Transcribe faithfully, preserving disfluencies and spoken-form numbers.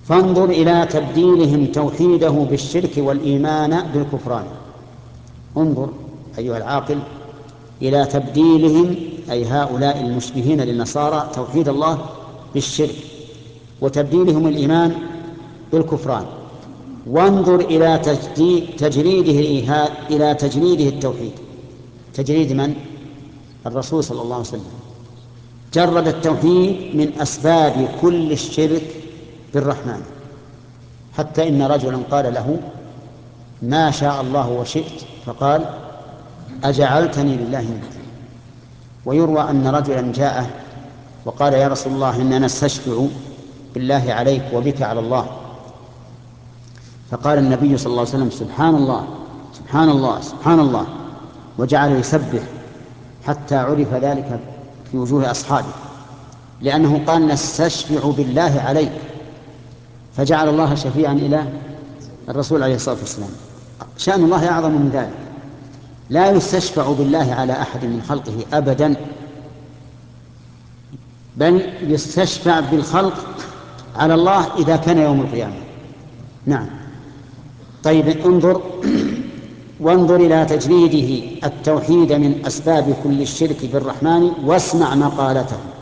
فانظر إلى تبديلهم توحيده بالشرك والإيمان بالكفران. انظر أيها العاقل إلى تبديلهم، أي هؤلاء المشبهين للنصارى، توحيد الله بالشرك، وتبديلهم الإيمان بالكفران. وانظر إلى تجريده إلى تجريده التوحيد. تجريد من؟ الرسول صلى الله عليه وسلم جرد التوحيد من أسباب كل الشرك بالرحمن، حتى إن رجلا قال له: ما شاء الله وشئت، فقال: أجعلتني لله ندا. ويروى أن رجلا جاءه وقال: يا رسول الله، إننا نستشفع بالله عليك وبك على الله. فقال النبي صلى الله عليه وسلم: سبحان الله سبحان الله سبحان الله، وجعل يسبح حتى عرف ذلك في وجوه أصحابه، لأنه قال: نستشفع بالله عليك، فجعل الله شفيعا إلى الرسول عليه الصلاة والسلام. شأن الله أعظم من ذلك، لا يستشفع بالله على أحد من خلقه أبدا، بل يستشفع بالخلق على الله إذا كان يوم القيامة. نعم. طيب انظر وانظر إلى تجريده التوحيد من أسباب كل الشرك بالرحمن، واسمع مقالته.